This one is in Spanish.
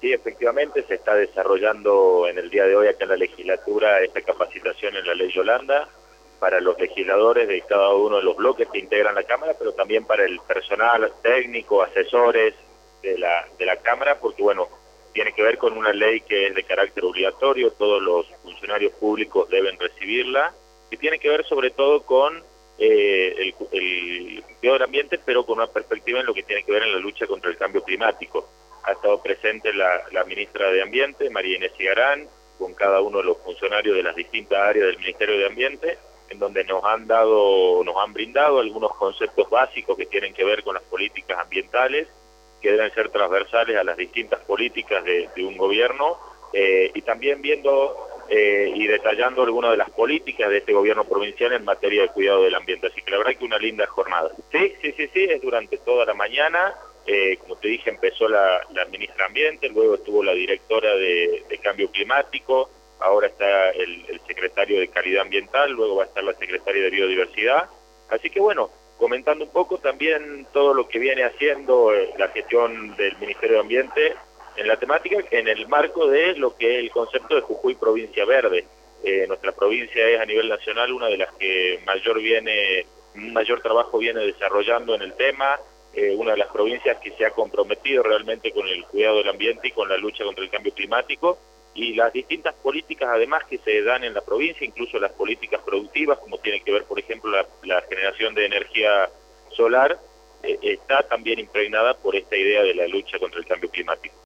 Sí, efectivamente se está desarrollando en el día de hoy acá en la legislatura esta capacitación en la ley Yolanda para los legisladores de cada uno de los bloques que integran la Cámara, pero también para el personal técnico, asesores de la Cámara, porque bueno, tiene que ver con una ley que es de carácter obligatorio, todos los funcionarios públicos deben recibirla, y tiene que ver sobre todo con el cuidado del ambiente, pero con una perspectiva en lo que tiene que ver en la lucha contra el cambio climático. Ha estado presente la ministra de Ambiente, María Inés Cigarán, con cada uno de los funcionarios de las distintas áreas del Ministerio de Ambiente, en donde nos han brindado algunos conceptos básicos que tienen que ver con las políticas ambientales, que deben ser transversales a las distintas políticas de un gobierno, y también viendo y detallando algunas de las políticas de este gobierno provincial en materia de cuidado del ambiente. Así que la verdad que una linda jornada. Sí, es durante toda la mañana. Como te dije, empezó la ministra de Ambiente, luego estuvo la directora de Cambio Climático, ahora está el secretario de Calidad Ambiental, luego va a estar la secretaria de Biodiversidad. Así que bueno, comentando un poco también todo lo que viene haciendo la gestión del Ministerio de Ambiente en la temática, en el marco de lo que es el concepto de Jujuy Provincia Verde. Nuestra provincia es a nivel nacional una de las que mayor trabajo viene desarrollando en el tema, una de las provincias que se ha comprometido realmente con el cuidado del ambiente y con la lucha contra el cambio climático, y las distintas políticas además que se dan en la provincia, incluso las políticas productivas, como tiene que ver por ejemplo la generación de energía solar, está también impregnada por esta idea de la lucha contra el cambio climático.